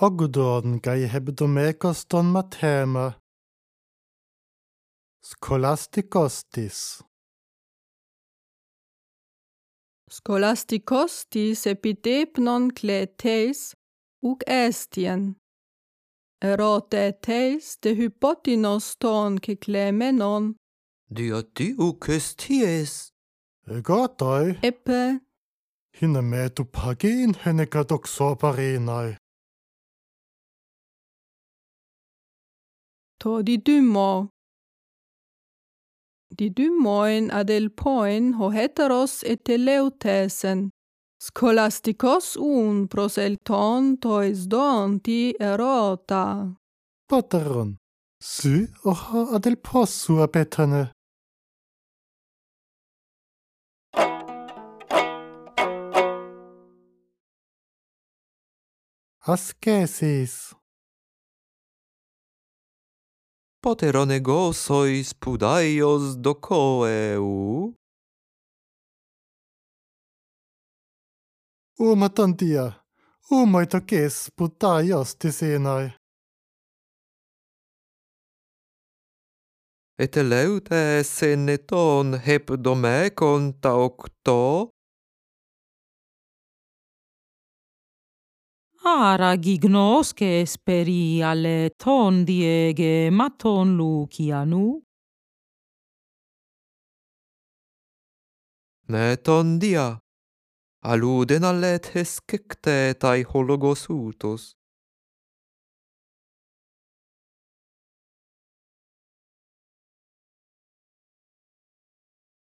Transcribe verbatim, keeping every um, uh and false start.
Ogudon gai hebdomekos ton mathema. Scholasticostis. Scholasticostis epidepnon kleteis uk estien. Eroteteis de hypotinos ton keklemenon. Diadoukes ties. Egatoi. Epe Hinne metu pagin henekadoxoparinai. to didymo. Didymoin adelpoin ho heteros eteleutesen. Scholasticos un proselton tois donti erota. Pateron. Sy oha adelpos sua betane. Ascesis. Poteronego sois pudaios docoeu. Umatantia. Umoitokes putaios tisinai. Eteleute seneton hebdomekon taocto. Ara gignosces peri alle ton diege maton lucianu. Ne ton dia. Aluden allet hescecte tai hologos utos.